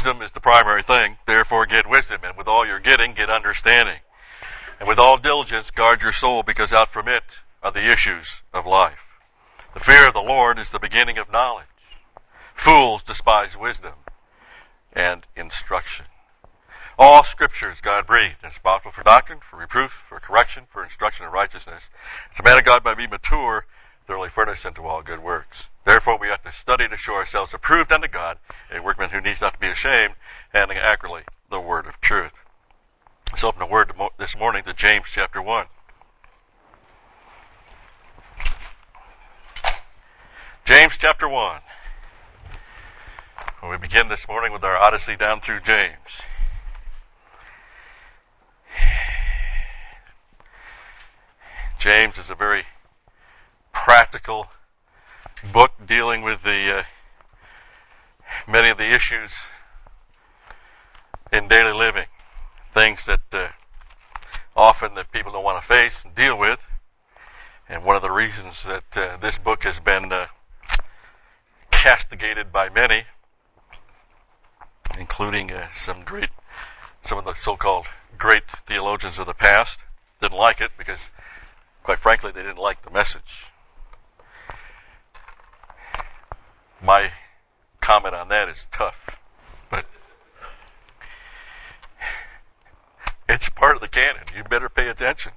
Wisdom is the primary thing. Therefore, get wisdom. And with all you're getting, get understanding. And with all diligence, guard your soul, because out from it are the issues of life. The fear of the Lord is the beginning of knowledge. Fools despise wisdom and instruction. All Scripture is God-breathed and is profitable for doctrine, for reproof, for correction, for instruction in righteousness. As a man of God might be mature, thoroughly furnished unto all good works. Therefore we have to study to show ourselves approved unto God, a workman who needs not to be ashamed, handling accurately the word of truth. Let's open the word this morning to James chapter 1. James chapter 1. We begin this morning with our odyssey down through James. James is a very practical book dealing with the many of the issues in daily living, things that often that people don't want to face and deal with. And one of the reasons that this book has been castigated by many, including some of the so-called great theologians of the past, didn't like it because, quite frankly, they didn't like the message. My comment on that is tough, but it's part of the canon. You better pay attention.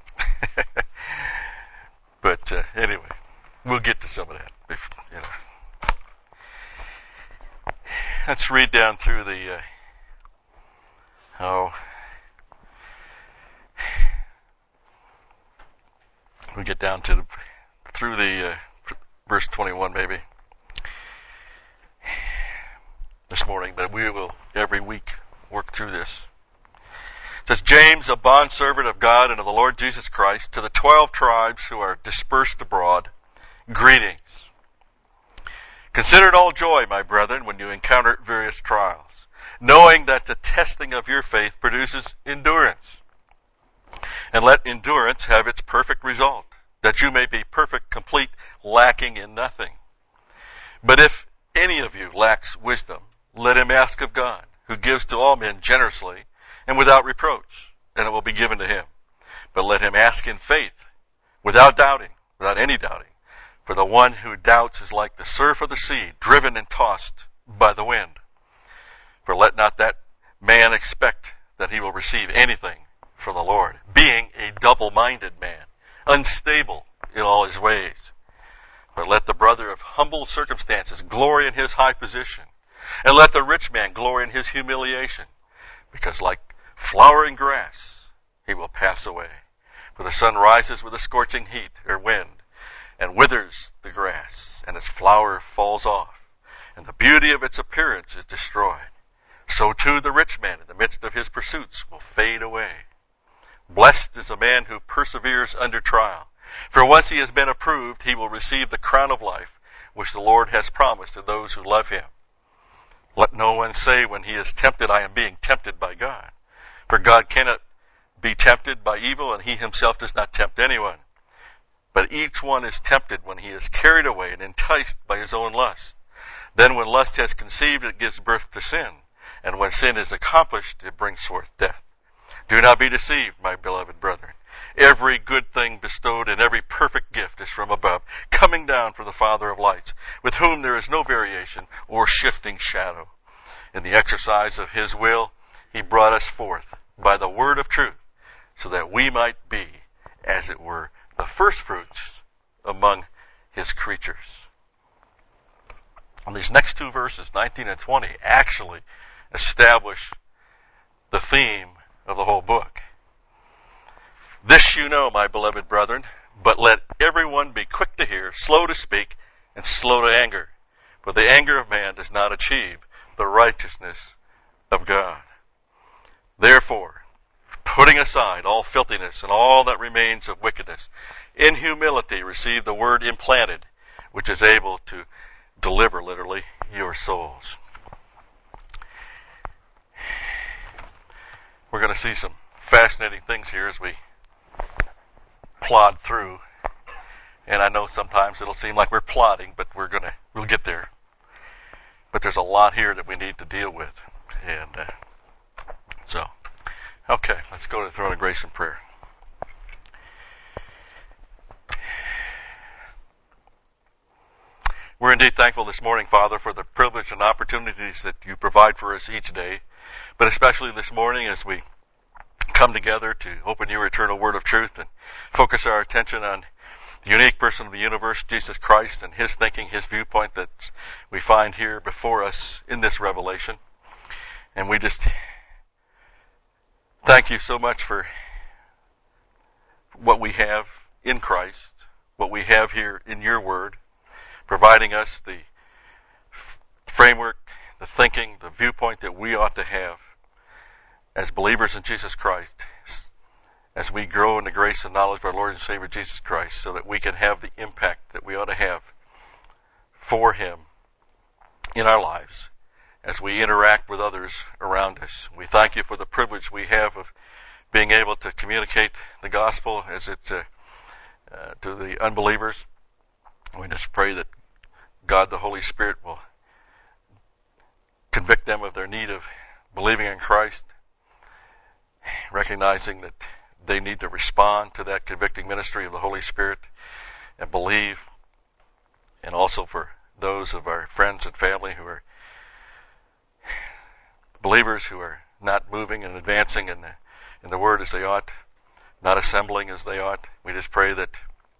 But anyway, we'll get to some of that. Let's read down through we get down to through the verse 21 maybe this morning, but we will every week work through this. It says, James, a bondservant of God and of the Lord Jesus Christ, to the 12 tribes who are dispersed abroad, greetings. Consider it all joy, my brethren, when you encounter various trials, knowing that the testing of your faith produces endurance. And let endurance have its perfect result, that you may be perfect, complete, lacking in nothing. But if any of you lacks wisdom, let him ask of God, who gives to all men generously and without reproach, and it will be given to him. But let him ask in faith, without doubting, without any doubting. For the one who doubts is like the surf of the sea, driven and tossed by the wind. For let not that man expect that he will receive anything from the Lord, being a double-minded man, unstable in all his ways. But let the brother of humble circumstances glory in his high position, and let the rich man glory in his humiliation, because like flowering grass he will pass away. For the sun rises with a scorching heat or wind, and withers the grass, and its flower falls off, and the beauty of its appearance is destroyed. So too the rich man in the midst of his pursuits will fade away. Blessed is a man who perseveres under trial, for once he has been approved, he will receive the crown of life, which the Lord has promised to those who love him. Let no one say when he is tempted, I am being tempted by God. For God cannot be tempted by evil, and he himself does not tempt anyone. But each one is tempted when he is carried away and enticed by his own lust. Then when lust has conceived, it gives birth to sin. And when sin is accomplished, it brings forth death. Do not be deceived, my beloved brethren. Every good thing bestowed and every perfect gift is from above, coming down from the Father of lights, with whom there is no variation or shifting shadow. In the exercise of his will, he brought us forth by the word of truth, so that we might be, as it were, the first fruits among his creatures. And these next two verses, 19 and 20, actually establish the theme of the whole book. This you know, my beloved brethren, but let everyone be quick to hear, slow to speak, and slow to anger. For the anger of man does not achieve the righteousness of God. Therefore, putting aside all filthiness and all that remains of wickedness, in humility receive the word implanted, which is able to deliver, literally, your souls. We're going to see some fascinating things here as we plod through. And I know sometimes it'll seem like we're plodding, but we'll get there. But there's a lot here that we need to deal with. And okay, let's go to the throne of grace in prayer. We're indeed thankful this morning, Father, for the privilege and opportunities that you provide for us each day, but especially this morning as we come together to open your eternal word of truth and focus our attention on the unique person of the universe, Jesus Christ, and his thinking, his viewpoint that we find here before us in this revelation. And we just thank you so much for what we have in Christ, what we have here in your word, providing us the framework, the thinking, the viewpoint that we ought to have as believers in Jesus Christ, as we grow in the grace and knowledge of our Lord and Savior Jesus Christ, so that we can have the impact that we ought to have for him in our lives as we interact with others around us. We thank you for the privilege we have of being able to communicate the gospel as it to the unbelievers. We just pray that God the Holy Spirit will convict them of their need of believing in Christ, recognizing that they need to respond to that convicting ministry of the Holy Spirit and believe, and also for those of our friends and family who are believers who are not moving and advancing in the word as they ought, not assembling as they ought. We just pray that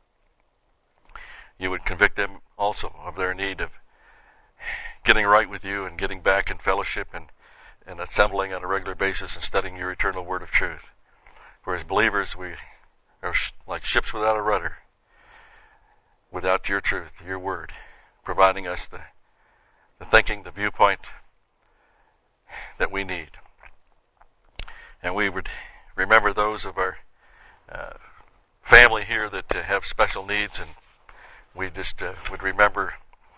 you would convict them also of their need of getting right with you and getting back in fellowship and assembling on a regular basis and studying your eternal word of truth. For as believers, we are like ships without a rudder, without your truth, your word, providing us the thinking, the viewpoint that we need. And we would remember those of our family here that have special needs, and we just would remember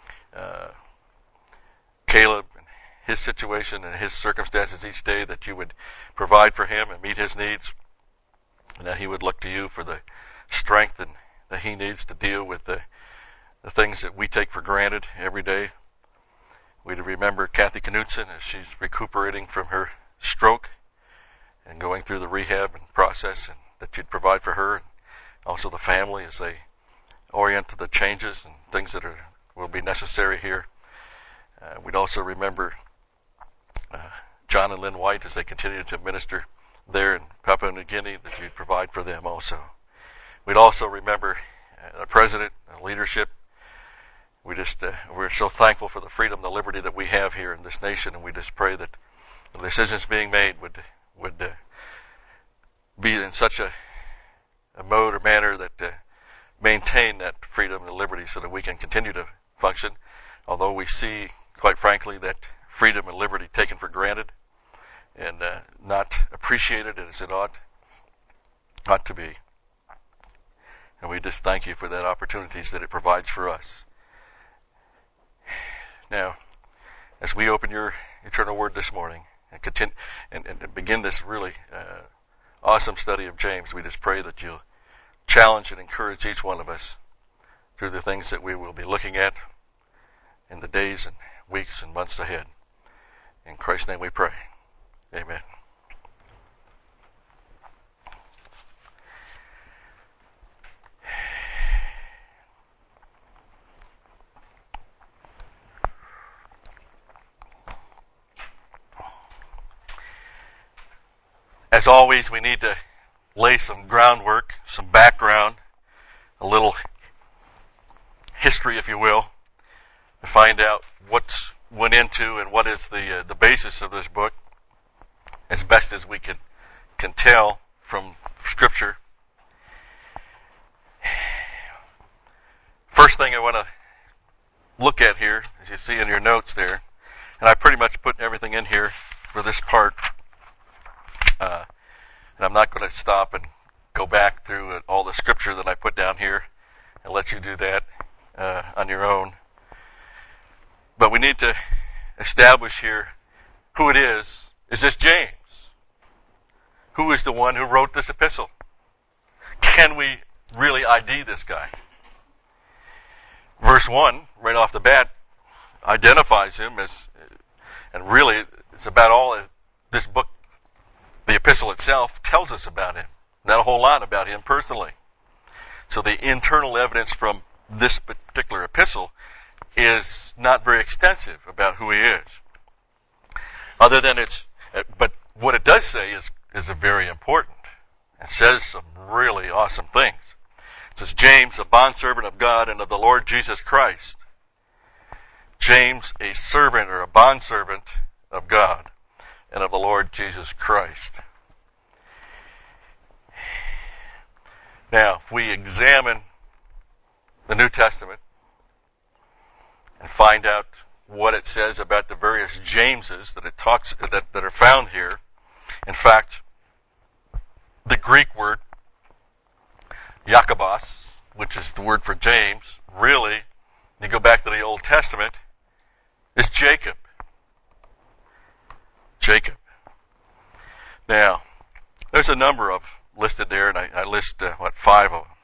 Caleb and his situation and his circumstances each day, that you would provide for him and meet his needs, and that he would look to you for the strength that he needs to deal with the things that we take for granted every day. We'd remember Kathy Knutson as she's recuperating from her stroke and going through the rehab and process, and that you'd provide for her and also the family as they orient to the changes and things that will be necessary here. We'd also remember John and Lynn White as they continue to minister there in Papua New Guinea, that you'd provide for them also. We'd also remember the president and leadership. We're so thankful for the freedom, the liberty that we have here in this nation, and we just pray that the decisions being made would be in such a mode or manner that maintain that freedom and liberty, so that we can continue to function, although we see, quite frankly, that freedom and liberty taken for granted and not appreciated as it ought to be. And we just thank you for that opportunities that it provides for us. Now, as we open your eternal word this morning and continue and begin this really awesome study of James, we just pray that you'll challenge and encourage each one of us through the things that we will be looking at in the days and weeks and months ahead. In Christ's name we pray. Amen. As always, we need to lay some groundwork, some background, a little history, if you will, to find out what's went into and what is the basis of this book, as best as we can tell from Scripture. First thing I want to look at here, as you see in your notes there, and I pretty much put everything in here for this part, and I'm not going to stop and go back through all the Scripture that I put down here and let you do that on your own. But we need to establish here who it is. Is this James? Who is the one who wrote this epistle? Can we really ID this guy? Verse 1, right off the bat, identifies him as, and really It's about all this book, the epistle itself, tells us about him. Not a whole lot about him personally. So the internal evidence from this particular epistle is not very extensive about who he is. Other than but what it does say is very important. It says some really awesome things. It says, James, a bondservant of God and of the Lord Jesus Christ. James, a servant or a bondservant of God and of the Lord Jesus Christ. Now, if we examine the New Testament and find out what it says about the various Jameses that are found here, in fact, the Greek word Jacobos, which is the word for James, really, you go back to the Old Testament, is Jacob. Jacob. Now, there's a number of listed there, and I list, 5 of them.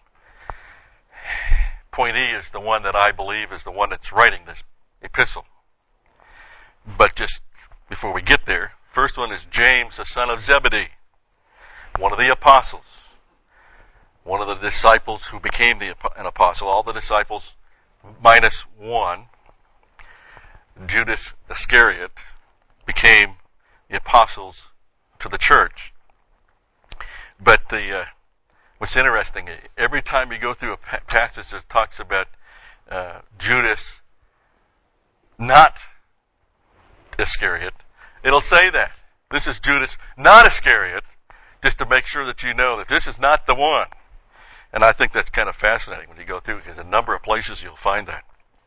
Point E is the one that I believe is the one that's writing this epistle. But just before we get there, first one is James, the son of Zebedee, one of the apostles, one of the disciples who became an apostle. All the disciples minus one, Judas Iscariot, became the apostles to the church. But what's interesting, every time you go through a passage that talks about Judas not Iscariot, it'll say that. This is Judas not Iscariot, just to make sure that you know that this is not the one. And I think that's kind of fascinating when you go through, because a number of places you'll find that.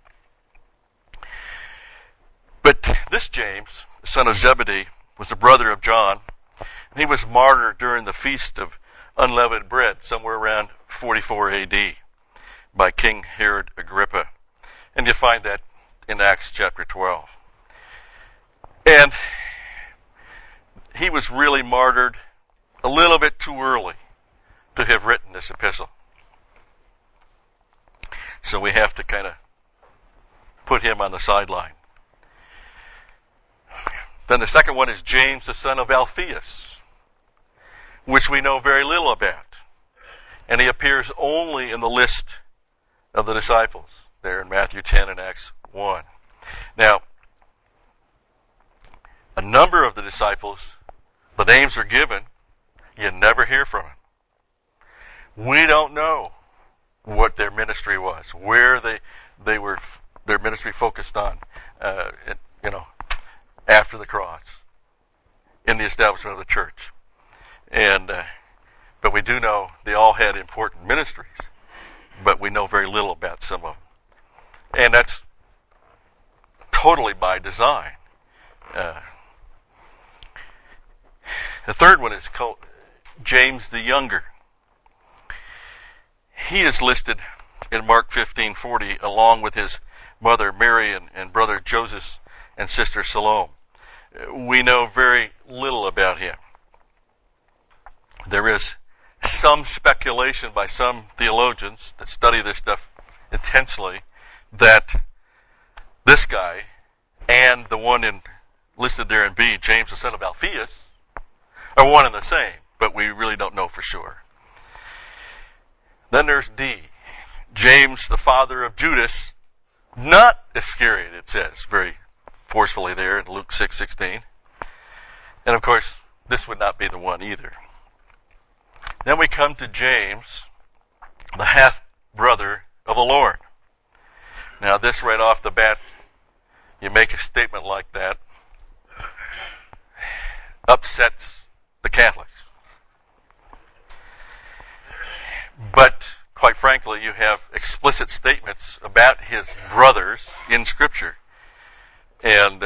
But this James, the son of Zebedee, was the brother of John, and he was martyred during the Feast of Unleavened Bread, somewhere around 44 A.D., by King Herod Agrippa. And you find that in Acts chapter 12. And he was really martyred a little bit too early to have written this epistle. So we have to kind of put him on the sideline. Then the second one is James, the son of Alphaeus, which we know very little about. And he appears only in the list of the disciples, there in Matthew 10 and Acts 1. Now, a number of the disciples, the names are given, you never hear from them. We don't know what their ministry was, where they were, their ministry focused on, after the cross, in the establishment of the church. But we do know they all had important ministries, but we know very little about some of them. And that's totally by design. The third one is called James the Younger. He is listed in Mark 15:40 along with his mother Mary and brother Joseph and sister Salome. We know very little about him. There is some speculation by some theologians that study this stuff intensely that this guy and the one listed there in B, James the son of Alphaeus, are one and the same, but we really don't know for sure. Then there's D, James the father of Judas, not Iscariot, it says very forcefully there in Luke 6:16. And of course, this would not be the one either. Then we come to James, the half-brother of the Lord. Now this right off the bat, you make a statement like that, upsets the Catholics. But quite frankly, you have explicit statements about his brothers in Scripture. And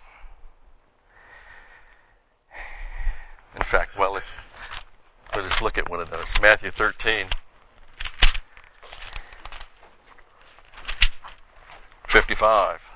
in fact, let us look at one of those. Matthew 13:55.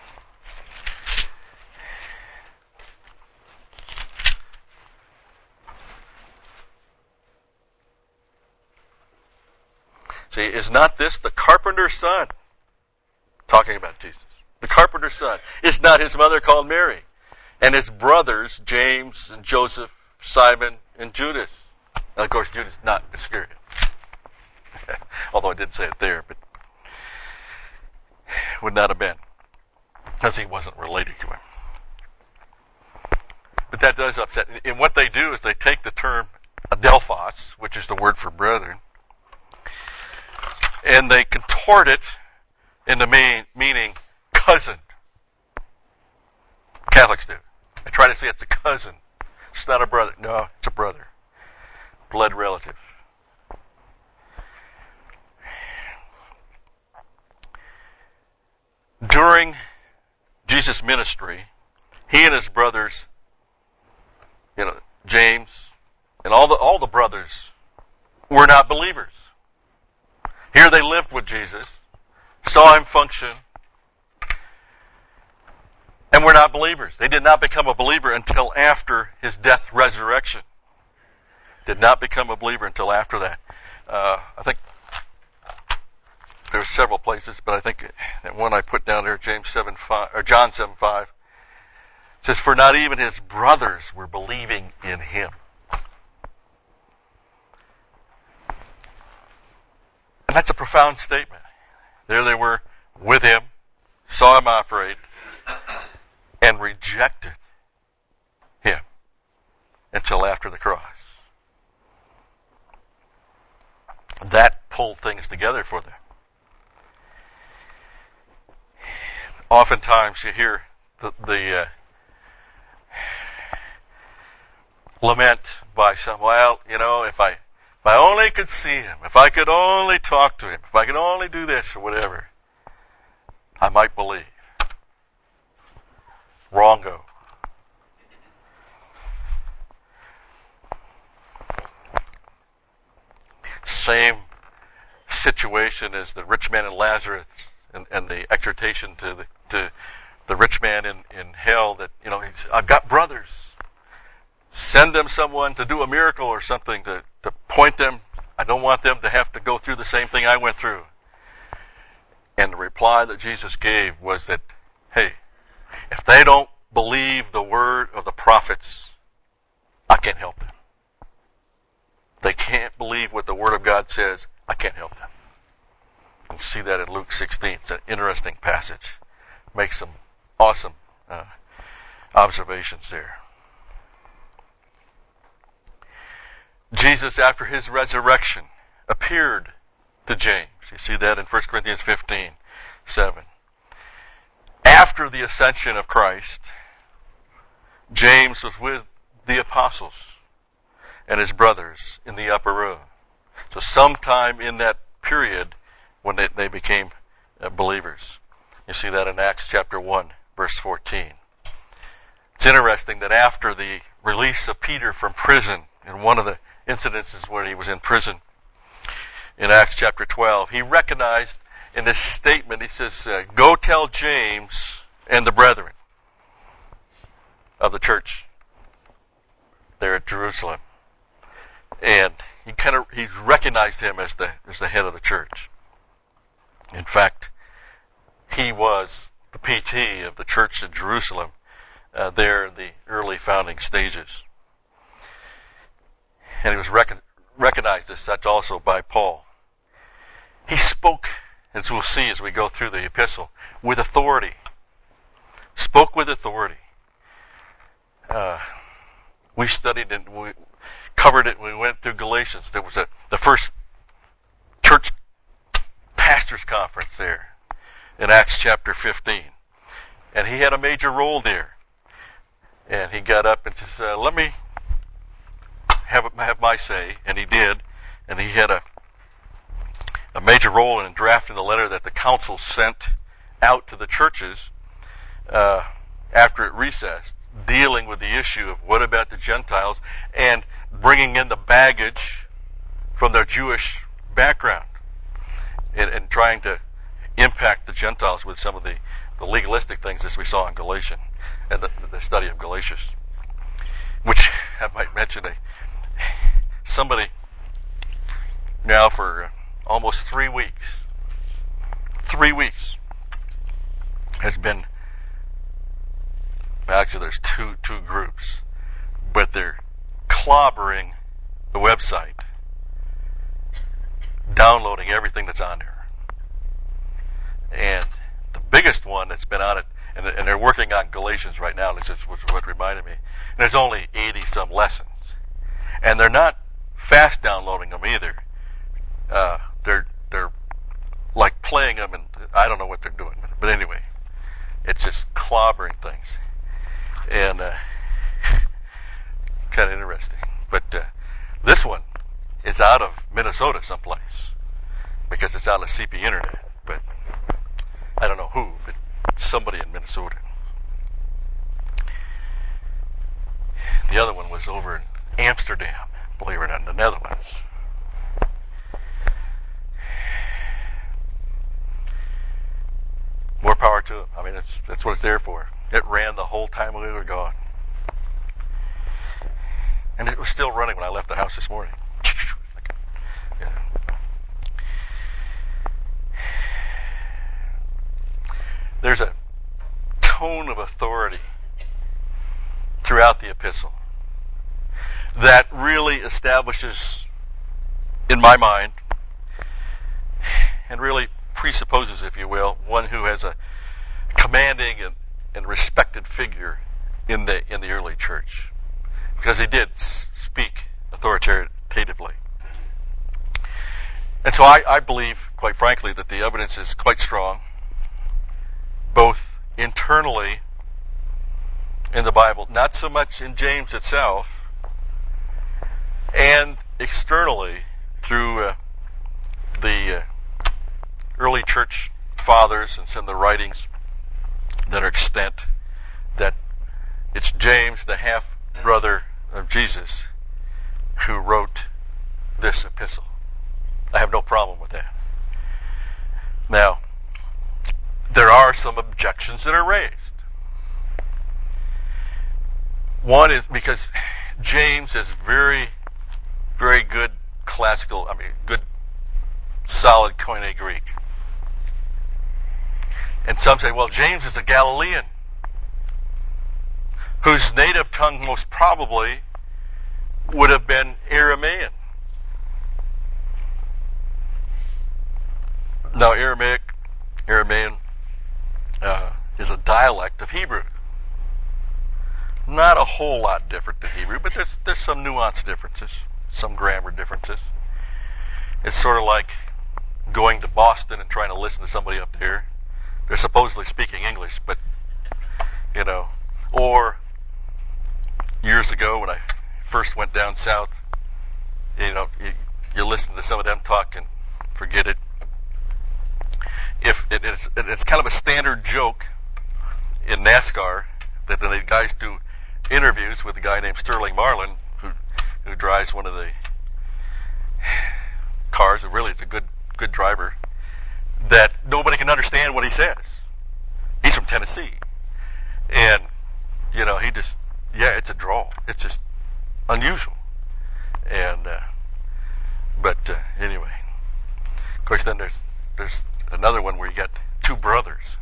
See, is not this the carpenter's son? Talking about Jesus. The carpenter's son. Is not his mother called Mary? and his brothers, James and Joseph, Simon and Judas. And of course, Judas, not Iscariot. Although I didn't say it there, but would not have been, because he wasn't related to him. But that does upset. And what they do is they take the term adelphos, which is the word for brethren, and they contort it into meaning cousin. Catholics do. They try to say it's a cousin. It's not a brother. No, it's a brother. Blood relative. During Jesus' ministry, he and his brothers, James, and all the brothers were not believers. Here they lived with Jesus, saw him function, and were not believers. They did not become a believer until after his death, resurrection. Did not become a believer until after that. I think there's several places, but I think that one I put down there, John 7:5, says, "For not even his brothers were believing in him." And that's a profound statement. There they were with him, saw him operate, and rejected him until after the cross. That pulled things together for them. Oftentimes you hear the lament by some, if I only could see him, if I could only talk to him, if I could only do this or whatever, I might believe. Wrongo. Same situation as the rich man and Lazarus and the exhortation to the rich man in hell that, I've got brothers. Send them someone to do a miracle or something to point them. I don't want them to have to go through the same thing I went through. And the reply that Jesus gave was that, hey, if they don't believe the word of the prophets, I can't help them. They can't believe what the word of God says, I can't help them. You see that in Luke 16. It's an interesting passage. Makes some awesome observations there. Jesus, after his resurrection, appeared to James. You see that in 1 Corinthians 15:7. After the ascension of Christ, James was with the apostles and his brothers in the upper room. So sometime in that period when they became believers. You see that in Acts chapter 1, verse 14. It's interesting that after the release of Peter from prison, in one of the incidences where he was in prison, in Acts chapter 12, he recognized in this statement, he says, go tell James and the brethren of the church there at Jerusalem. And he recognized him as the head of the church. In fact, he was the PT of the church in Jerusalem there in the early founding stages. And he was recognized as such also by Paul. He spoke, as we'll see as we go through the epistle, with authority. Spoke with authority. We studied and we covered it when we went through Galatians. There was the first church pastors conference there in Acts chapter 15. And he had a major role there. And he got up and said, let me have my say. And he did. And he had a major role in drafting the letter that the council sent out to the churches after it recessed, dealing with the issue of what about the Gentiles and bringing in the baggage from their Jewish background and trying to impact the Gentiles with some of the legalistic things as we saw in Galatians and the study of Galatians. Which I might mention somebody now for almost 3 weeks has been Actually, there's two groups, but they're clobbering the website, downloading everything that's on there. And the biggest one that's been on it, and they're working on Galatians right now, which is what reminded me. And there's only 80-some lessons. And they're not fast downloading them either. They're like playing them, and I don't know what they're doing. But anyway, it's just clobbering things. And kind of interesting. But this one is out of Minnesota someplace, because it's out of CP Internet. But I don't know who, but somebody in Minnesota. The other one was over in Amsterdam, believe it or not, in the Netherlands. More power to it. I mean, that's what it's there for. It ran the whole time we were gone. And it was still running when I left the house this morning. There's a tone of authority throughout the epistle that really establishes, in my mind, and really presupposes, if you will, one who has a commanding and respected figure in the early church, because he did speak authoritatively. And so I believe, quite frankly, that the evidence is quite strong, both internally in the Bible, not so much in James itself, and externally through the early church fathers and some of the writings that are extant, that it's James, the half-brother of Jesus, who wrote this epistle. I have no problem with that. Now, there are some objections that are raised. One is because James is very, very good good solid Koine Greek. And some say, well, James is a Galilean whose native tongue most probably would have been Aramaean. Now, Aramaean is a dialect of Hebrew. Not a whole lot different than Hebrew, but there's some nuance differences, some grammar differences. It's sort of like going to Boston and trying to listen to somebody up there. They're supposedly speaking English, but, or years ago when I first went down south, you listen to some of them talk and forget it. It's kind of a standard joke in NASCAR that the guys do interviews with a guy named Sterling Marlin, who drives one of the cars, and really is a good driver, that nobody can understand what he says. He's from Tennessee. And, it's a drawl. It's just unusual. And, anyway. Of course, then there's another one where you got two brothers.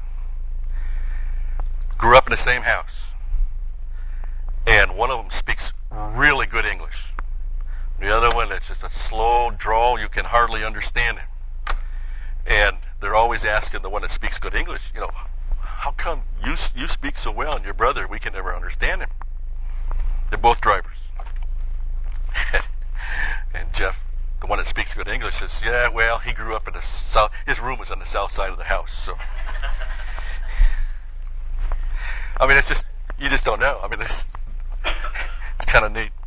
Grew up in the same house. And one of them speaks really good English. The other one, it's just a slow drawl. You can hardly understand him. And they're always asking the one that speaks good English, how come you speak so well and your brother, we can never understand him? They're both drivers. And Jeff, the one that speaks good English, says, yeah, well, he grew up in the south. His room was on the south side of the house. So, I mean, it's just, you just don't know. I mean, it's kind of neat.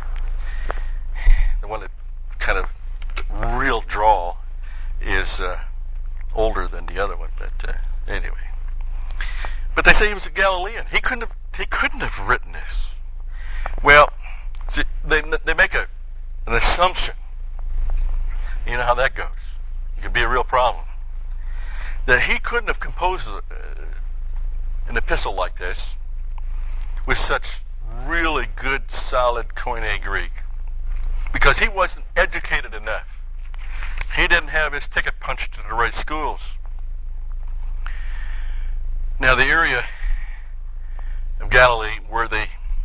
The one that kind of real drawl is older than the other one, but anyway. But they say he was a Galilean. He couldn't have written this. Well, see, they make an assumption. You know how that goes. It could be a real problem. That he couldn't have composed an epistle like this with such really good, solid Koine Greek, because he wasn't educated enough. He didn't have his ticket punched to the right schools. Now, the area of Galilee, where they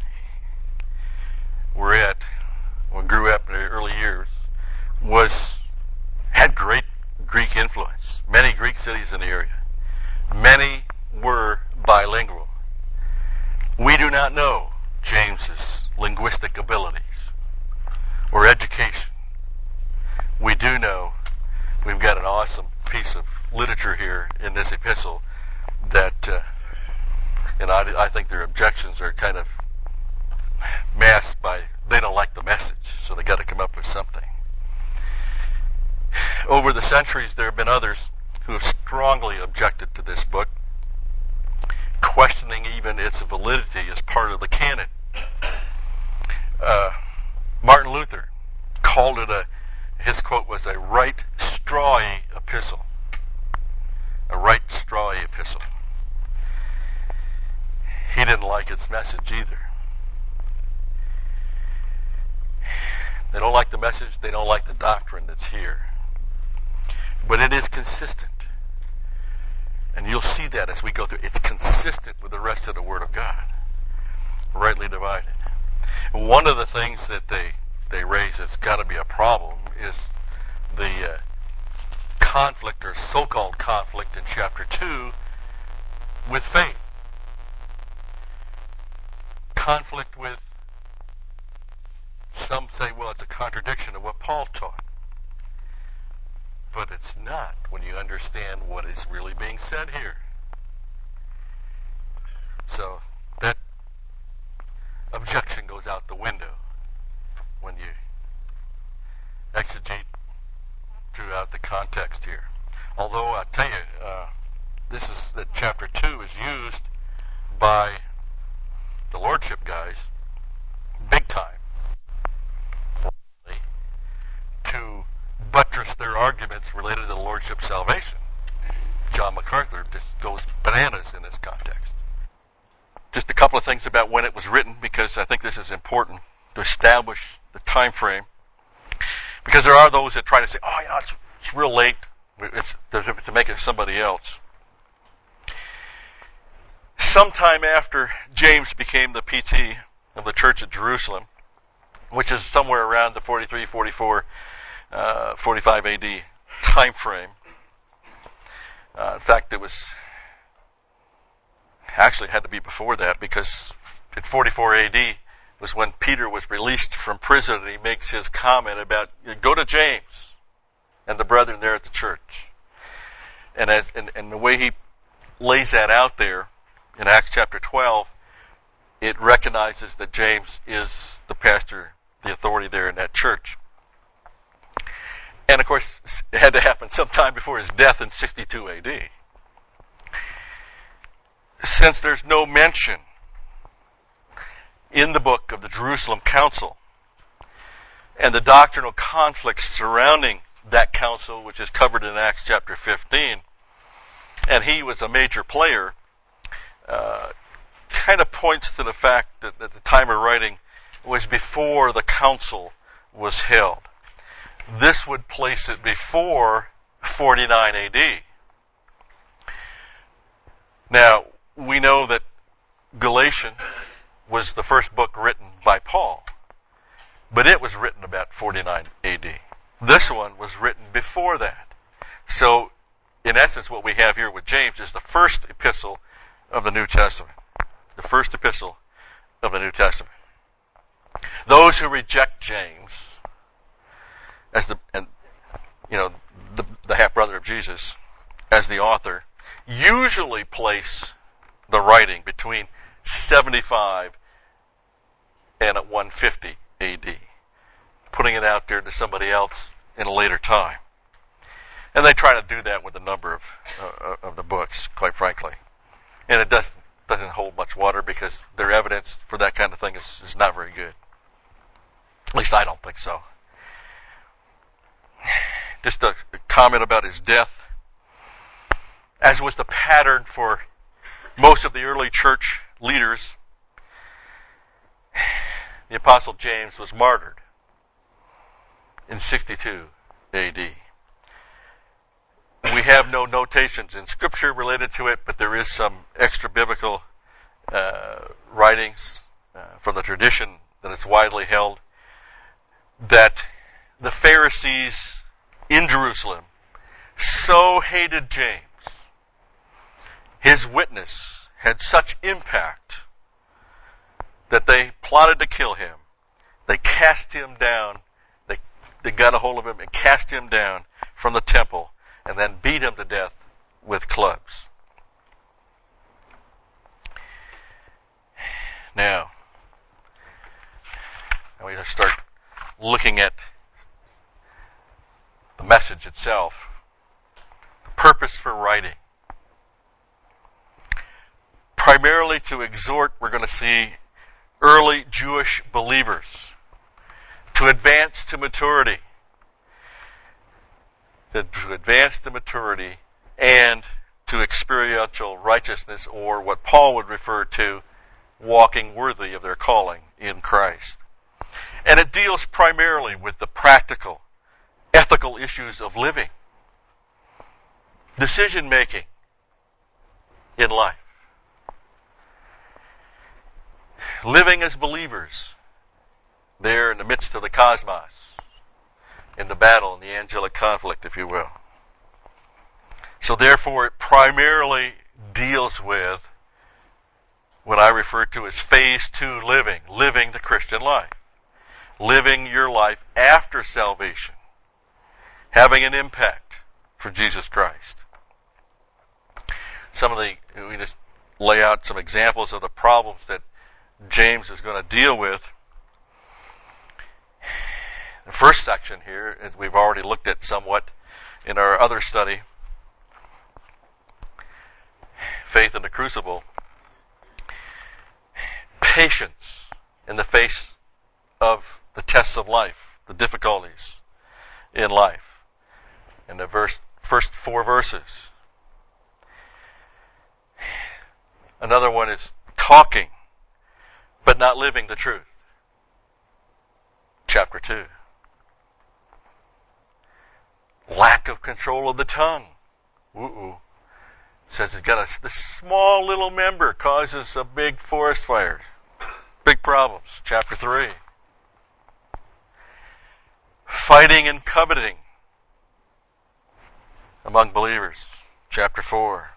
were at, or grew up in their early years, had great Greek influence. Many Greek cities in the area. Many were bilingual. We do not know James's linguistic abilities or education. We do know we've got an awesome piece of literature here in this epistle that, and I think their objections are kind of masked by they don't like the message, so they got to come up with something. Over the centuries, there have been others who have strongly objected to this book, questioning even its validity as part of the canon. Martin Luther called it his quote was a right strawy epistle. A right strawy epistle. He didn't like its message either. They don't like the message, they don't like the doctrine that's here. But it is consistent. And you'll see that as we go through. It's consistent with the rest of the Word of God. Rightly divided. One of the things that they raise that's got to be a problem is the conflict, or so-called conflict, in chapter 2 with faith. Conflict with, some say, well, it's a contradiction of what Paul taught. But it's not when you understand what is really being said here. So that objection goes out the window when you exegete throughout the context here. Although I tell you, that chapter 2 is used by the Lordship guys big time to buttress their arguments related to the Lordship salvation. John MacArthur just goes bananas in this context. Just a couple of things about when it was written, because I think this is important to establish the time frame. Because there are those that try to say, oh, it's real late, it's to make it somebody else. Sometime after James became the PT of the church at Jerusalem, which is somewhere around the 43, 44, 45 AD time frame. In fact, it was actually had to be before that, because in 44 AD was when Peter was released from prison, and he makes his comment about, go to James and the brethren there at the church. And the way he lays that out there in Acts chapter 12, it recognizes that James is the pastor, the authority there in that church. And of course, it had to happen sometime before his death in 62 AD. Since there's no mention in the book of the Jerusalem Council and the doctrinal conflicts surrounding that council, which is covered in Acts chapter 15, and he was a major player, kind of points to the fact that at the time of writing was before the council was held. This would place it before 49 AD. Now, we know that Galatians was the first book written by Paul, but it was written about 49 AD. This one was written before that. So, in essence, what we have here with James is the first epistle of the New Testament. The first epistle of the New Testament. Those who reject James as the half-brother of Jesus as the author usually place the writing between 75 and 150 AD, putting it out there to somebody else in a later time. And they try to do that with a number of the books, quite frankly. And it doesn't hold much water, because their evidence for that kind of thing is not very good. At least I don't think so. Just a comment about his death. As was the pattern for most of the early church leaders, the Apostle James was martyred in 62 AD. We have no notations in Scripture related to it, but there is some extra biblical writings from the tradition that is widely held that the Pharisees in Jerusalem so hated James, his witness had such impact that they plotted to kill him. They cast him down. They got a hold of him and cast him down from the temple and then beat him to death with clubs. Now we just start looking at the message itself. The purpose for writing. Primarily to exhort, we're going to see, early Jewish believers to advance to maturity. To advance to maturity and to experiential righteousness, or what Paul would refer to, walking worthy of their calling in Christ. And it deals primarily with the practical, ethical issues of living, decision making in life, living as believers there in the midst of the cosmos, in the battle, in the angelic conflict, if you will. So therefore, it primarily deals with what I refer to as phase 2 living, living the Christian life, living your life after salvation, having an impact for Jesus Christ. We just lay out some examples of the problems that James is going to deal with. The first section here, as we've already looked at somewhat in our other study, Faith in the Crucible, patience in the face of the tests of life, the difficulties in life. In the first 4 verses. Another one is talking, but not living the truth. Chapter 2. Lack of control of the tongue. Says it's got this small little member causes a big forest fire. Big problems. Chapter 3. Fighting and coveting among believers. Chapter 4.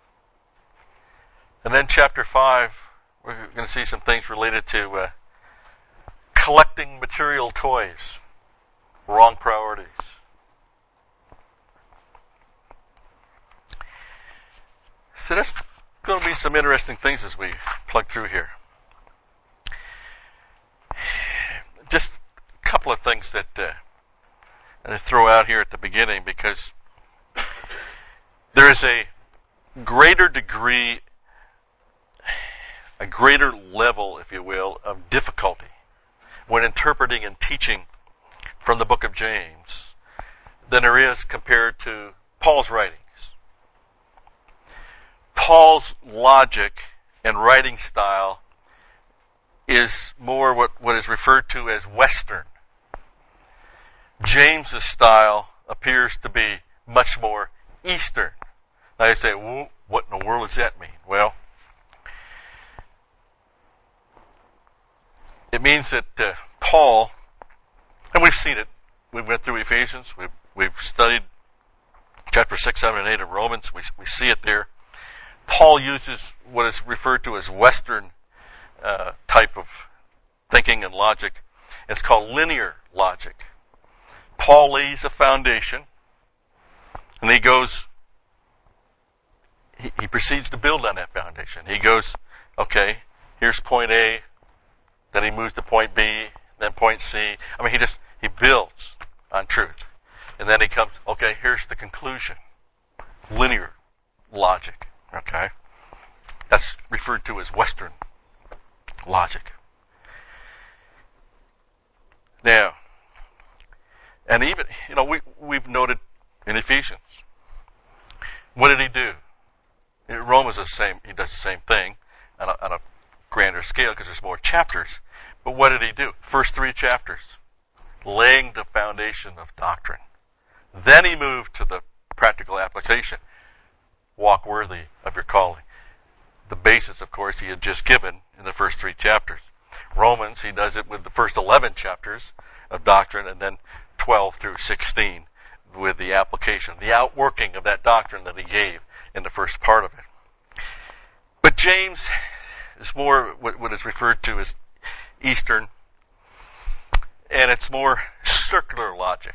And then chapter 5, we're going to see some things related to collecting material toys. Wrong priorities. So there's going to be some interesting things as we plug through here. Just a couple of things that I throw out here at the beginning, because there is a greater degree, a greater level, if you will, of difficulty when interpreting and teaching from the book of James than there is compared to Paul's writings. Paul's logic and writing style is more what is referred to as Western. James's style appears to be much more Eastern. Now you say, well, what in the world does that mean? Well, it means that Paul, and we've seen it, we went through Ephesians, we've studied chapter 6, 7, and 8 of Romans, we see it there. Paul uses what is referred to as Western type of thinking and logic. It's called linear logic. Paul lays a foundation, and he proceeds to build on that foundation. He goes, okay, here's point A, then he moves to point B, then point C. I mean, he builds on truth. And then he comes, okay, here's the conclusion. Linear logic. Okay? That's referred to as Western logic. Now, and even, we've noted in Ephesians, what did he do? In Romans, he does the same thing on a grander scale because there's more chapters. But what did he do? First 3 chapters, laying the foundation of doctrine. Then he moved to the practical application. Walk worthy of your calling. the basis, of course, he had just given in the first 3 chapters. Romans, he does it with the first 11 chapters of doctrine, and then 12 through 16 with the application, the outworking of that doctrine that he gave in the first part of it. But James is more what is referred to as Eastern, and it's more circular logic.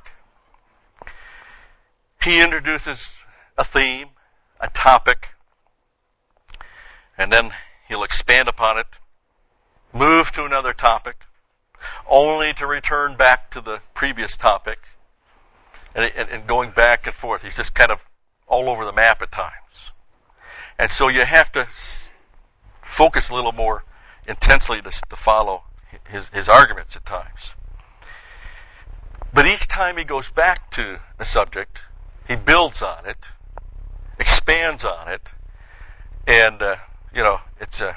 He introduces a theme, a topic, and then he'll expand upon it, move to another topic, only to return back to the previous topic, and going back and forth. He's just kind of all over the map at times. And so you have to focus a little more intensely to follow his arguments at times. But each time he goes back to the subject, he builds on it, expands on it, and, it's a,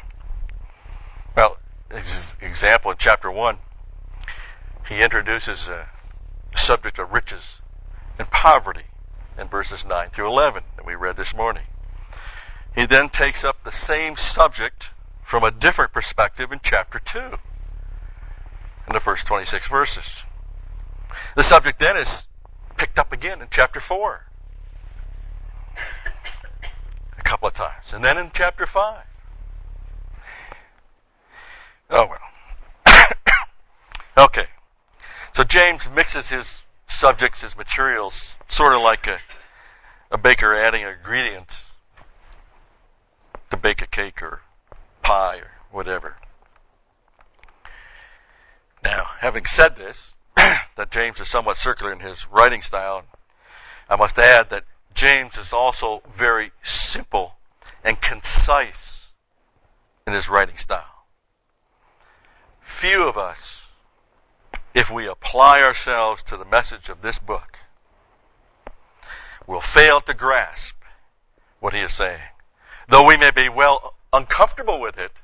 example in chapter 1, he introduces the subject of riches and poverty in verses 9 through 11 that we read this morning. He then takes up the same subject from a different perspective in chapter 2, in the first 26 verses. The subject then is picked up again in chapter 4, a couple of times, and then in chapter 5. Oh well. Okay. So James mixes his subjects, his materials, sort of like a baker adding ingredients to bake a cake or pie or whatever. Now, having said this, that James is somewhat circular in his writing style, I must add that James is also very simple and concise in his writing style. Few of us, if we apply ourselves to the message of this book, will fail to grasp what he is saying. Though we may be well uncomfortable with it,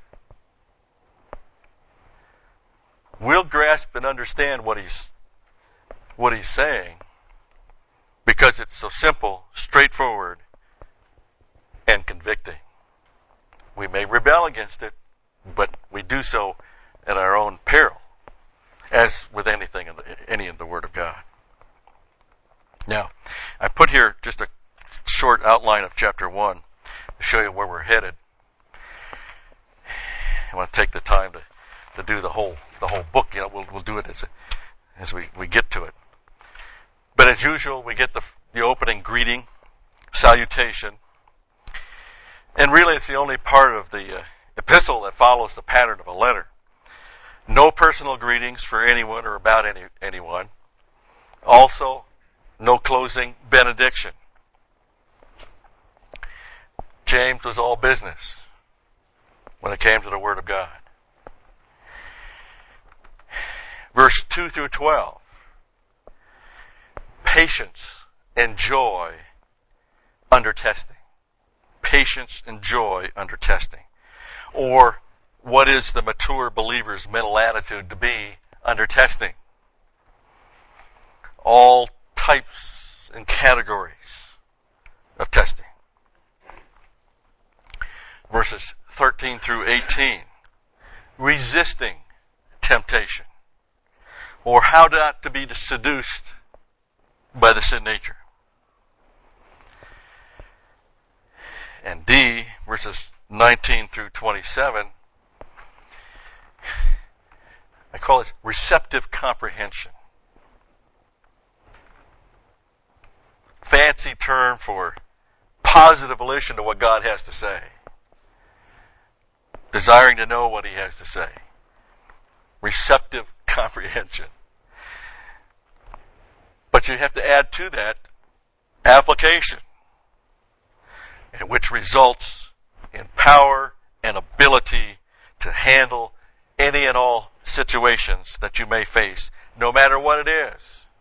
we'll grasp and understand what he's saying because it's so simple, straightforward, and convicting. We may rebel against it, but we do so at our own peril, as with anything any of the Word of God. Now, I put here just a short outline of chapter 1 to show you where we're headed. I want to take the time to do the whole book. We'll do it as we get to it. But as usual, we get the opening greeting, salutation, and really it's the only part of the epistle that follows the pattern of a letter. No personal greetings for anyone or about anyone. Also, no closing benediction. James was all business when it came to the Word of God. Verse 2 through 12. Patience and joy under testing. Patience and joy under testing. Or, what is the mature believer's mental attitude to be under testing? All types and categories of testing. Verses 13 through 18. Resisting temptation. Or how not to be seduced by the sin nature. And D, verses 19 through 27, I call it receptive comprehension. Fancy term for positive relation to what God has to say. Desiring to know what He has to say. Receptive comprehension. But you have to add to that application, which results in power and ability to handle any and all situations that you may face, no matter what it is.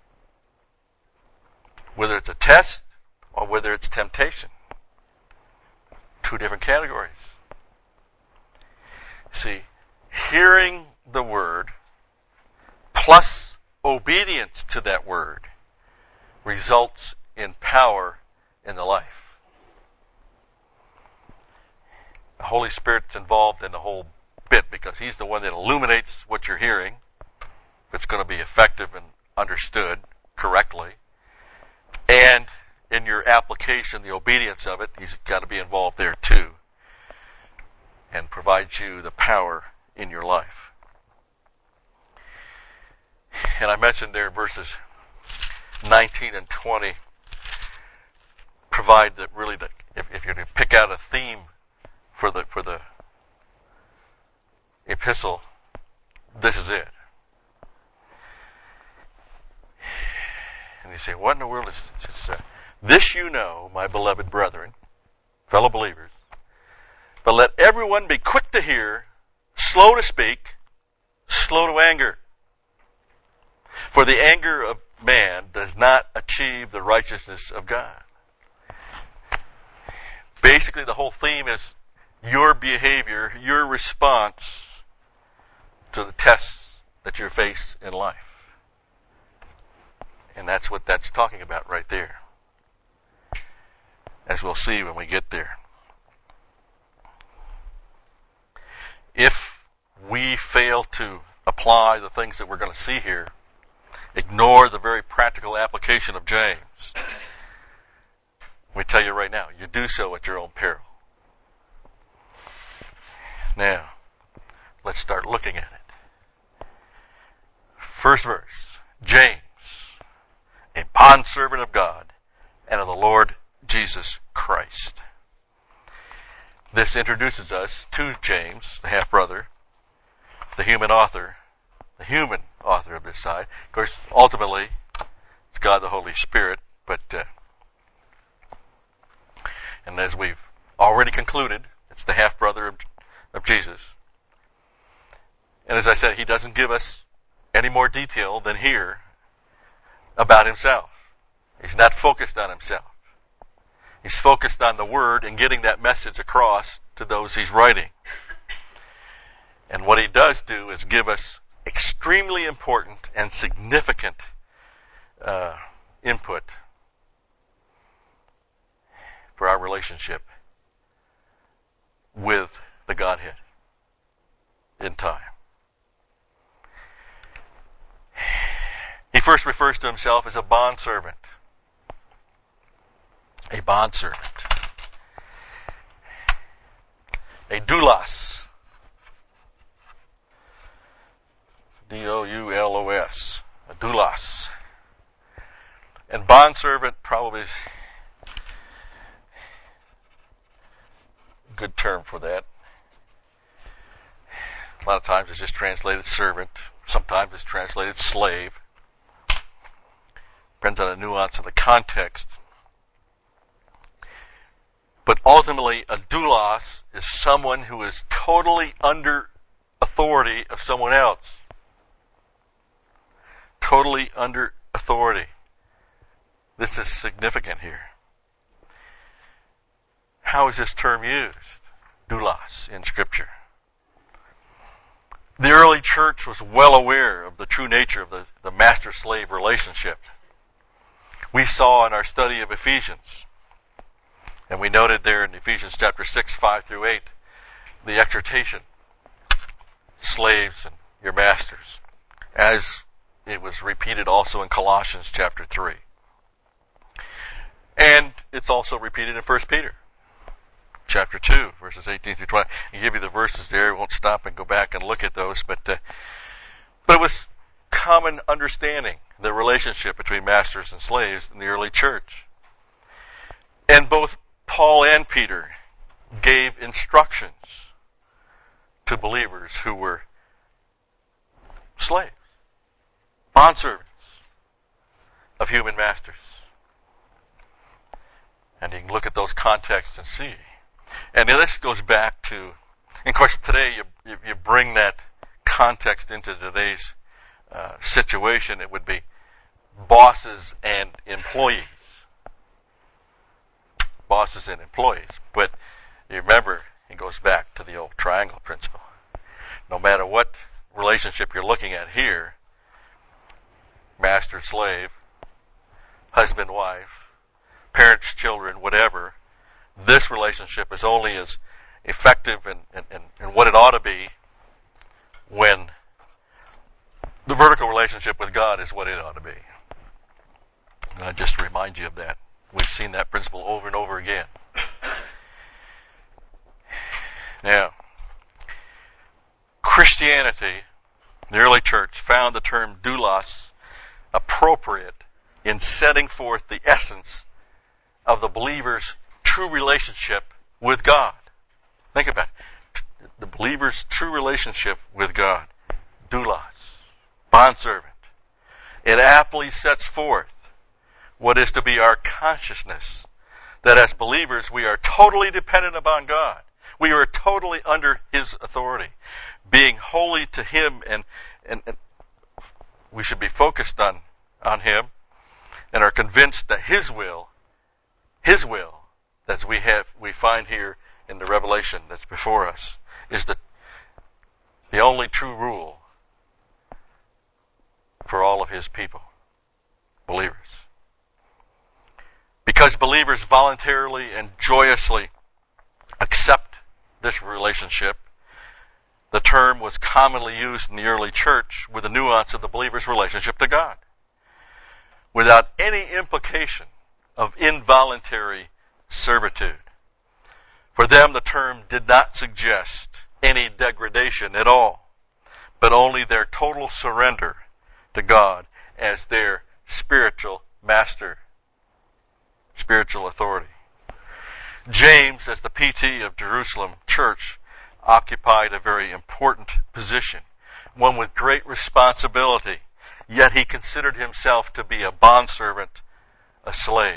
Whether it's a test or whether it's temptation. Two different categories. See, hearing the Word plus obedience to that Word results in power in the life. The Holy Spirit's involved in the whole bit because He's the one that illuminates what you're hearing. If it's going to be effective and understood correctly. And in your application, the obedience of it, He's got to be involved there too. And provide you the power in your life. And I mentioned there verses 19 and 20 provide that really that if you're to pick out a theme for the epistle, this is it. And you say, what in the world is this? This you know, my beloved brethren, fellow believers, but let everyone be quick to hear, slow to speak, slow to anger. For the anger of man does not achieve the righteousness of God. Basically, the whole theme is your behavior, your response to the tests that you face in life. And that's what that's talking about right there. As we'll see when we get there. If we fail to apply the things that we're going to see here, ignore the very practical application of James, let me tell you right now, you do so at your own peril. Now, let's start looking at it. First verse, James, a bondservant of God and of the Lord Jesus Christ. This introduces us to James, the half-brother, the human author of this side. Of course, ultimately, it's God the Holy Spirit, but and as we've already concluded, it's the half-brother of Jesus. And as I said, he doesn't give us any more detail than here about himself. He's not focused on himself. He's focused on the Word and getting that message across to those he's writing. And what he does do is give us extremely important and significant input for our relationship with the Godhead in time. He first refers to himself as a bondservant. A bondservant. A doulos. D-O-U-L-O-S. A doulos. And bondservant probably is a good term for that. A lot of times it's just translated servant. Sometimes it's translated slave. Depends on the nuance of the context. But ultimately, a doulos is someone who is totally under authority of someone else. Totally under authority. This is significant here. How is this term used? Doulos in Scripture. The early church was well aware of the true nature of the master-slave relationship. We saw in our study of Ephesians, and we noted there in Ephesians chapter 6, 5 through 8, the exhortation, slaves and your masters, as it was repeated also in Colossians chapter 3. And it's also repeated in 1 Peter chapter 2, verses 18 through 20. I give you the verses there. We won't stop and go back and look at those, but it was common understanding, the relationship between masters and slaves in the early church. And both Paul and Peter gave instructions to believers who were slaves, bondservants of human masters. And you can look at those contexts and see. And this goes back to, and of course today you bring that context into today's situation. It would be bosses and employees. Bosses and employees. But you remember, it goes back to the old triangle principle. No matter what relationship you're looking at here, master, slave, husband, wife, parents, children, whatever, this relationship is only as effective and what it ought to be when the vertical relationship with God is what it ought to be. And I just remind you of that. We've seen that principle over and over again. Now, Christianity, the early church, found the term doulos appropriate in setting forth the essence of the believer's true relationship with God. Think about it. The believer's true relationship with God. Doulos. Bondservant. It aptly sets forth what is to be our consciousness, that as believers we are totally dependent upon God. We are totally under His authority, being holy to Him, and we should be focused on Him, and are convinced that His will, that we find here in the revelation that's before us, is the only true rule for all of His people, believers. Because believers voluntarily and joyously accept this relationship, the term was commonly used in the early church with the nuance of the believer's relationship to God, without any implication of involuntary servitude. For them, the term did not suggest any degradation at all, but only their total surrender to God as their spiritual master, spiritual authority. James, as the PT of Jerusalem Church, occupied a very important position, one with great responsibility, yet he considered himself to be a bondservant, a slave.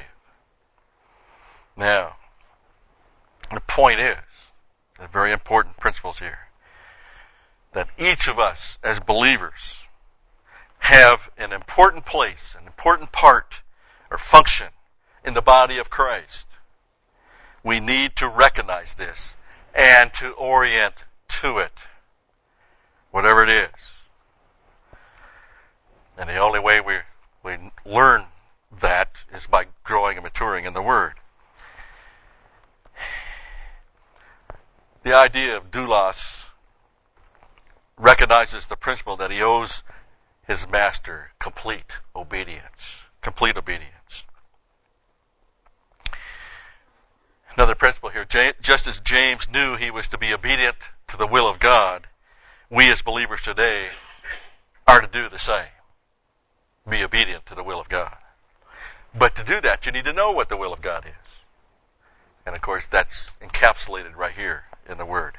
Now, the point is, the very important principles here, that each of us as believers have an important place, an important part or function in the body of Christ. We need to recognize this and to orient to it, whatever it is. And the only way we learn that is by growing and maturing in the Word. The idea of doulos recognizes the principle that he owes his master complete obedience. Complete obedience. Another principle here, just as James knew he was to be obedient to the will of God, we as believers today are to do the same. Be obedient to the will of God. But to do that, you need to know what the will of God is. And of course, that's encapsulated right here in the Word.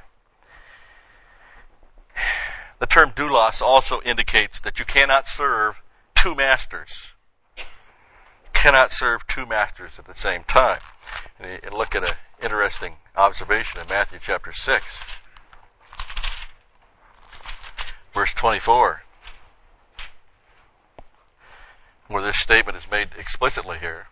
The term doulos also indicates that you cannot serve two masters. Cannot serve two masters at the same time. And look at an interesting observation in Matthew chapter 6, verse 24, where this statement is made explicitly here.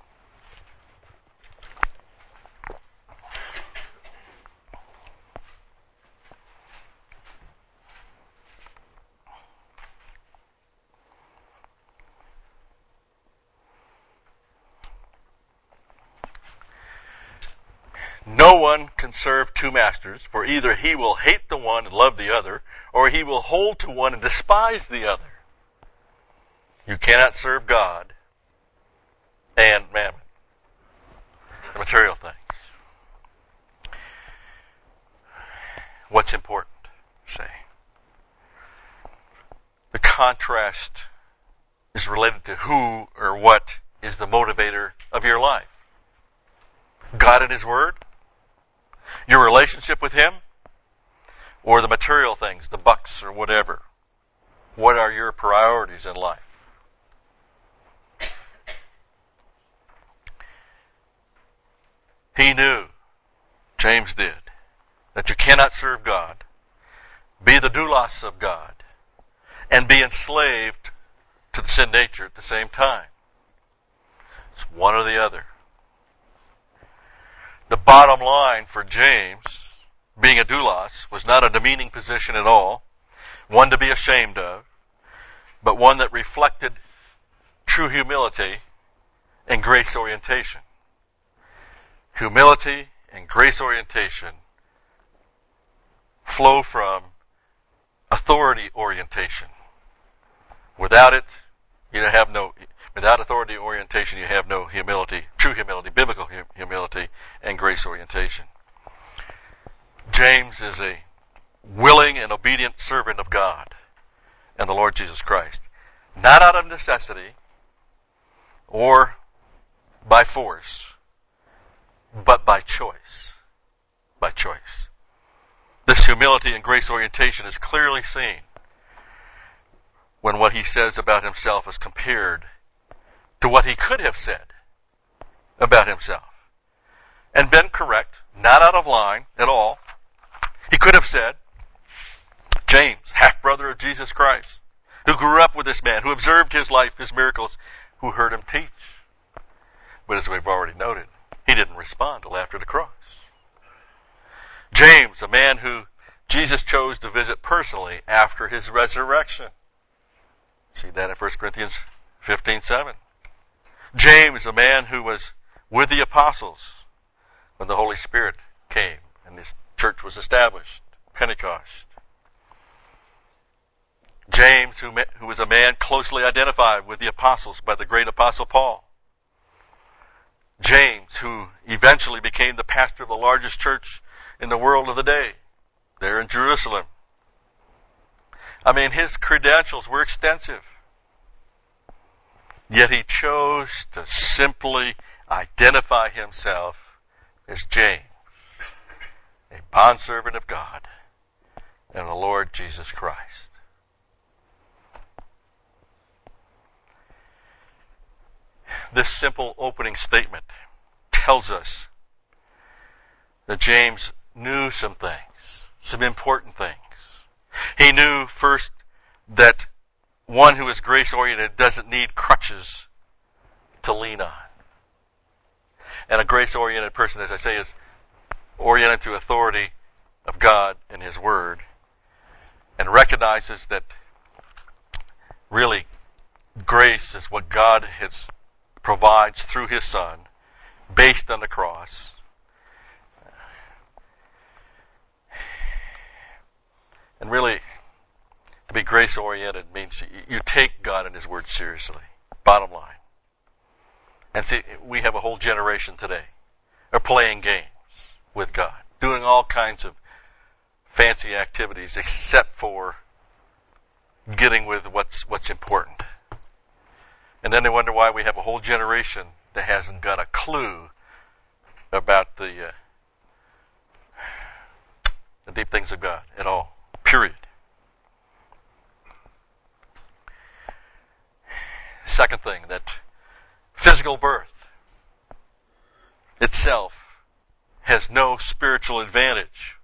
No one can serve two masters, for either he will hate the one and love the other, or he will hold to one and despise the other. You cannot serve God and mammon, the material things. What's important, say? The contrast is related to who or what is the motivator of your life. God and His Word? Your relationship with Him? Or the material things, the bucks or whatever? What are your priorities in life? He knew, James did, that you cannot serve God, be the doulos of God, and be enslaved to the sin nature at the same time. It's one or the other. The bottom line for James, being a doulos, was not a demeaning position at all, one to be ashamed of, but one that reflected true humility and grace orientation. Humility and grace orientation flow from authority orientation. Without it, without authority orientation, you have no humility, true humility, biblical humility, and grace orientation. James is a willing and obedient servant of God and the Lord Jesus Christ. Not out of necessity or by force, but by choice. By choice. This humility and grace orientation is clearly seen when what he says about himself is compared to what he could have said about himself. And been correct, not out of line at all. He could have said, James, half-brother of Jesus Christ, who grew up with this man, who observed his life, his miracles, who heard him teach. But as we've already noted, he didn't respond till after the cross. James, a man who Jesus chose to visit personally after his resurrection. See that in 1 Corinthians 15:7. James, a man who was with the apostles when the Holy Spirit came and this church was established, Pentecost. James, who was a man closely identified with the apostles by the great apostle Paul. James, who eventually became the pastor of the largest church in the world of the day, there in Jerusalem. I mean, his credentials were extensive. Yet he chose to simply identify himself as James, a bondservant of God and the Lord Jesus Christ. This simple opening statement tells us that James knew some things, some important things. He knew first that one who is grace-oriented doesn't need crutches to lean on. And a grace-oriented person, as I say, is oriented to authority of God and His Word and recognizes that really grace is what God provides through His Son based on the cross. And really, to be grace-oriented means you take God and His Word seriously. Bottom line. And see, we have a whole generation today are playing games with God, doing all kinds of fancy activities except for getting with what's important. And then they wonder why we have a whole generation that hasn't got a clue about the deep things of God at all. Period. Second thing, that physical birth itself has no spiritual advantage.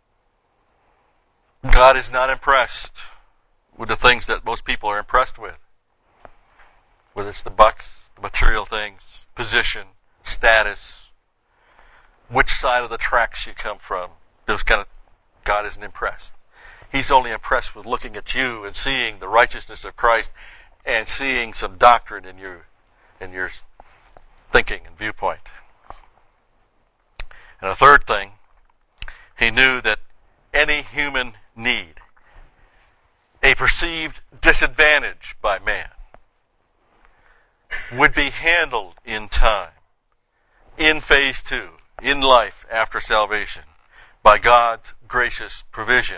God is not impressed with the things that most people are impressed with. Whether it's the bucks, the material things, position, status, which side of the tracks you come from, God isn't impressed. He's only impressed with looking at you and seeing the righteousness of Christ and seeing some doctrine in your thinking and viewpoint. And a third thing, he knew that any human need, a perceived disadvantage by man, would be handled in time, in phase 2, in life after salvation, by God's gracious provision.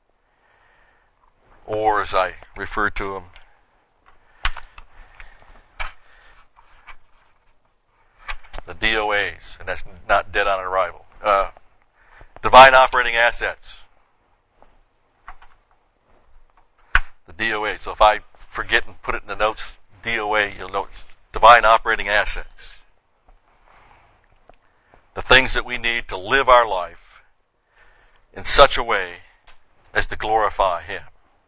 Or, as I refer to them, the DOAs, and that's not dead on arrival. Divine operating assets. The DOA. So if I forget and put it in the notes, DOA, you'll note divine operating assets. The things that we need to live our life in such a way as to glorify Him.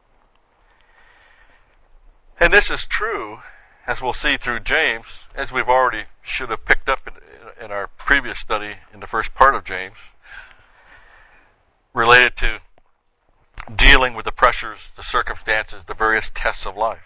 And this is true, as we'll see through James, as we've already should have picked up in our previous study in the first part of James, related to dealing with the pressures, the circumstances, the various tests of life.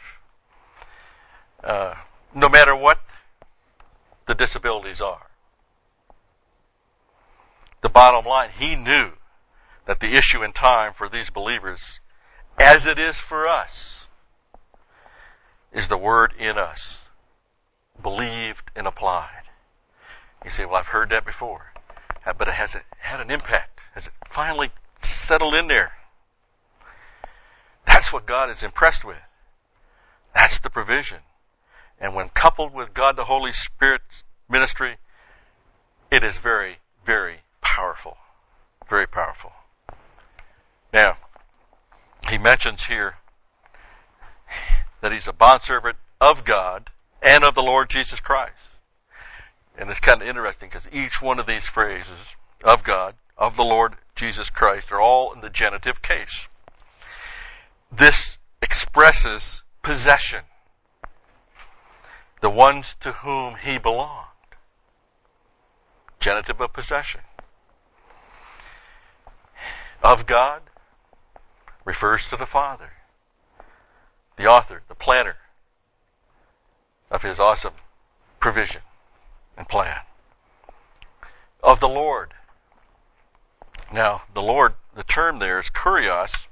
No matter what the disabilities are. The bottom line, he knew that the issue in time for these believers, as it is for us, is the word in us, believed and applied. You say, well, I've heard that before. But has it had an impact? Has it finally settled in there? That's what God is impressed with. That's the provision. And when coupled with God the Holy Spirit's ministry, it is very, very powerful. Very powerful. Now, he mentions here that he's a bondservant of God and of the Lord Jesus Christ. And it's kind of interesting because each one of these phrases, of God, of the Lord Jesus Christ, are all in the genitive case. This expresses possession. The ones to whom he belonged. Genitive of possession. Of God refers to the Father, the author, the planner of his awesome provision and plan. Of the Lord. Now, the Lord, the term there is kurios.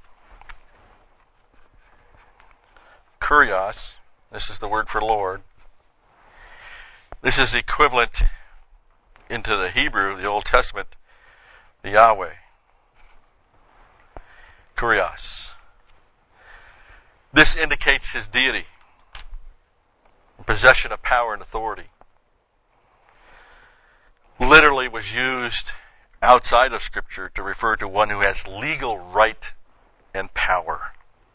Kurios, this is the word for Lord. This is equivalent into the Hebrew, the Old Testament, the Yahweh. Kurios. This indicates his deity, possession of power and authority. Literally was used outside of Scripture to refer to one who has legal right and power.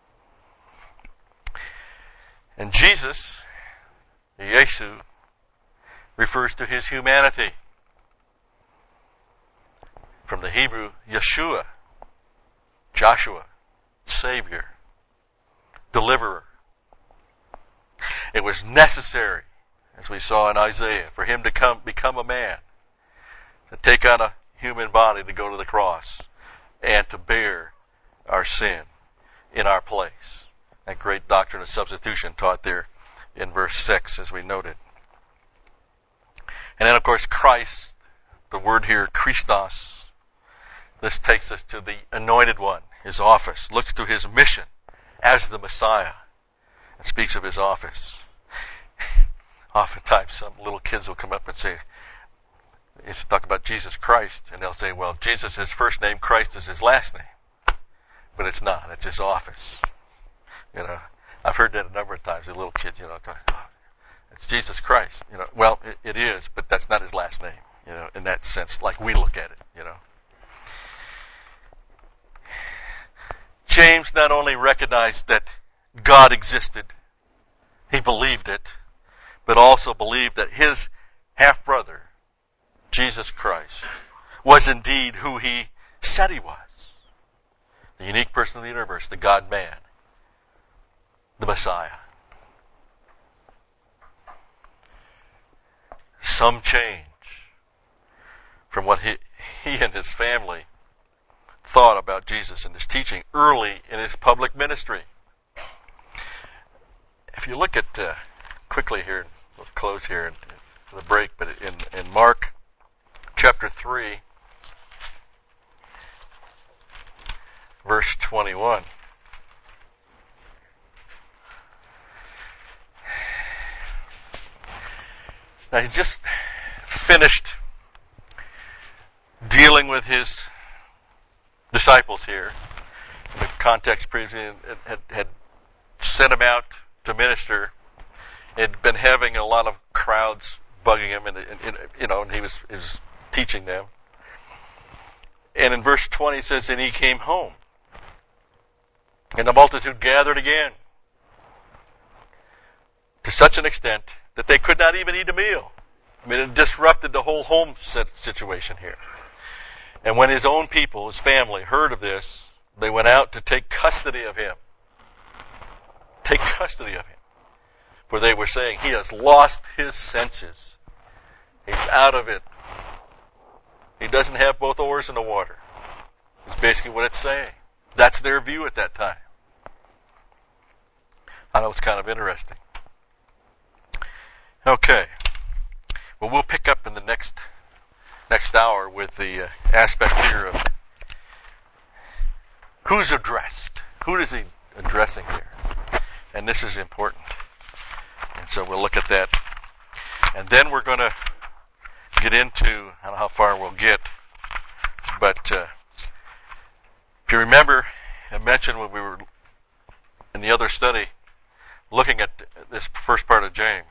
And Jesus, Yesu, refers to his humanity. From the Hebrew, Yeshua, Joshua, Savior, Deliverer. It was necessary, as we saw in Isaiah, for him to become a man, to take on a human body to go to the cross, and to bear our sin in our place. That great doctrine of substitution taught there in verse 6, as we noted. And then, of course, Christ, the word here, Christos. This takes us to the anointed one, his office. Looks to his mission as the Messiah and speaks of his office. Oftentimes, some little kids will come up and say, it's talk about Jesus Christ, and they'll say, well, Jesus is his first name, Christ is his last name. But it's not. It's his office. You know, I've heard that a number of times. The little kids, it's Jesus Christ. Well, it is, but that's not his last name. In that sense, like we look at it. James not only recognized that God existed, he believed it, but also believed that his half-brother, Jesus Christ, was indeed who he said he was. The unique person of the universe, the God-man, the Messiah. Some change from what he and his family thought about Jesus and his teaching early in his public ministry. If you look at, quickly here, we'll close here for the break, but in Mark chapter 3, verse 21. Now, he just finished dealing with his disciples here. In the context previously, had sent him out to minister. Had been having a lot of crowds bugging him, and he was teaching them. And in verse 20 it says, and he came home, and the multitude gathered again, to such an extent that they could not even eat a meal. I mean, it disrupted the whole home situation here. And when his own people, his family, heard of this, they went out to take custody of him. Take custody of him. For they were saying, he has lost his senses. He's out of it. He doesn't have both oars in the water. It's basically what it's saying. That's their view at that time. I know it's kind of interesting. Okay. Well, we'll pick up in the next hour with the aspect here of Who's addressed? Who is he addressing here? And this is important. And so we'll look at that. And then we're going to get into, I don't know how far we'll get, but if you remember, I mentioned when we were in the other study looking at this first part of James,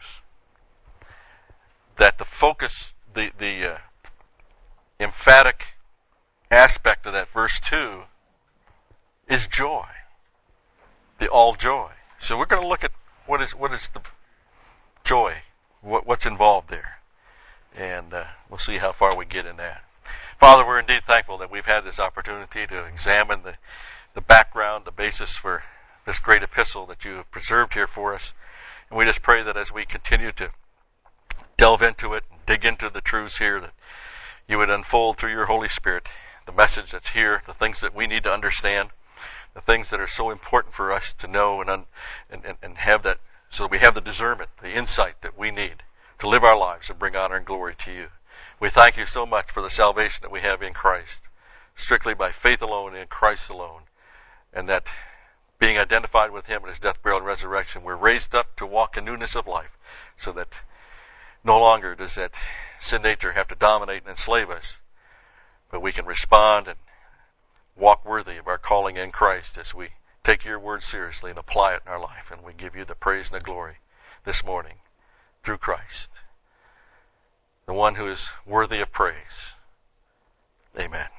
that the focus, the emphatic aspect of that verse 2 is joy. The all joy. So we're going to look at what is the joy, what's involved there. And we'll see how far we get in that. Father, we're indeed thankful that we've had this opportunity to examine the background, the basis for this great epistle that you have preserved here for us. And we just pray that as we continue to delve into it, and dig into the truths here, that you would unfold through your Holy Spirit the message that's here, the things that we need to understand, the things that are so important for us to know and have that, so that we have the discernment, the insight that we need to live our lives and bring honor and glory to you. We thank you so much for the salvation that we have in Christ, strictly by faith alone in Christ alone, and that being identified with him in his death, burial, and resurrection, we're raised up to walk in newness of life, so that no longer does that sin nature have to dominate and enslave us, but we can respond and walk worthy of our calling in Christ as we take your word seriously and apply it in our life. And we give you the praise and the glory this morning through Christ, the one who is worthy of praise. Amen.